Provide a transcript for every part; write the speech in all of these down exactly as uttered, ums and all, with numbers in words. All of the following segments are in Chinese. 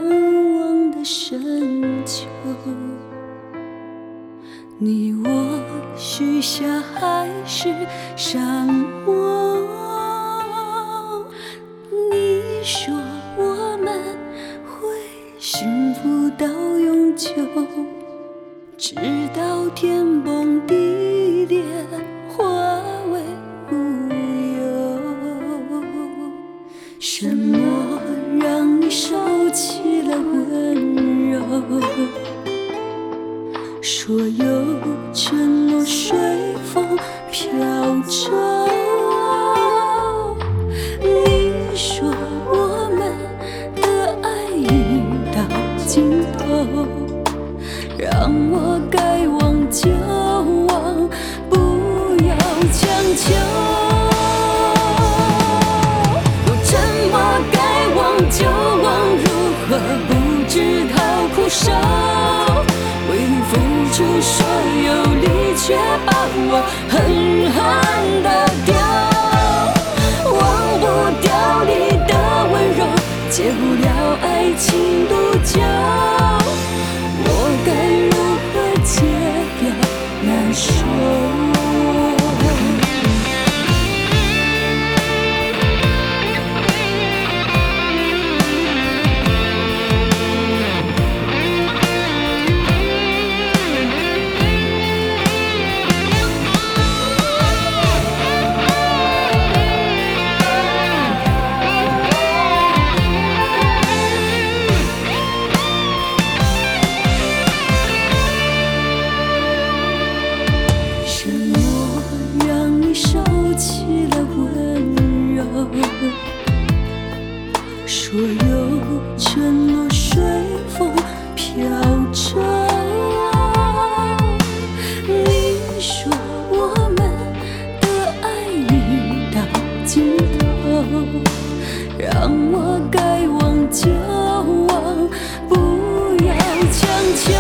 望的深秋。你我许下海誓山盟，你说我们会幸福到永久，直到天崩地裂化为乌有。什么让你收起了温柔？说有承诺随风飘走。你说我们的爱已到尽头，让我该忘就忘，不要强求。我怎么该忘就忘，如何不知讨苦受？为你付出所有力，却把我狠狠地丢。忘不掉你的温柔，戒不了爱情毒酒。我该如何戒掉难受？说有承诺随风飘走。你说我们的爱已到尽头，让我该忘就忘，不要强求。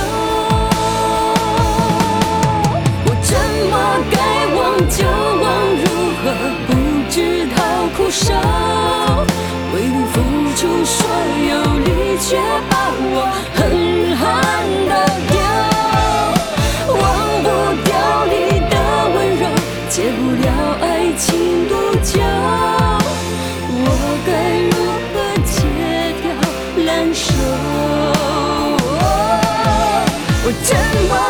我怎么该忘就忘，如何不知讨苦受？为你付出所有力，却把我狠狠地丢。忘不掉你的温柔，戒不了爱情毒酒。我该如何戒掉难受？我怎么